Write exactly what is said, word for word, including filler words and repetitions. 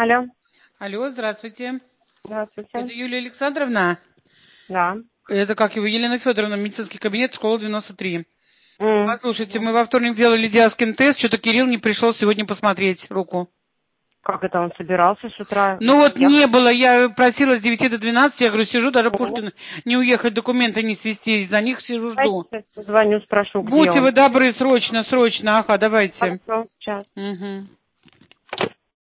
Алло. Алло, здравствуйте. Здравствуйте. Это Юлия Александровна? Да. Это как его, Елена Федоровна, медицинский кабинет, школа девяносто три. М. Послушайте, мы во вторник делали диаскин тест, что-то Кирилл не пришел сегодня посмотреть руку. Как это он собирался с утра? Ну вот Я- не было, я просила с девяти до двенадцати, я говорю, сижу, даже Ну. Пушкин не уехать, документы не свести, за них сижу, жду. Давайте позвоню, спрошу, где Будьте он. вы добры, срочно, срочно, ага, давайте. Хорошо, сейчас. Угу.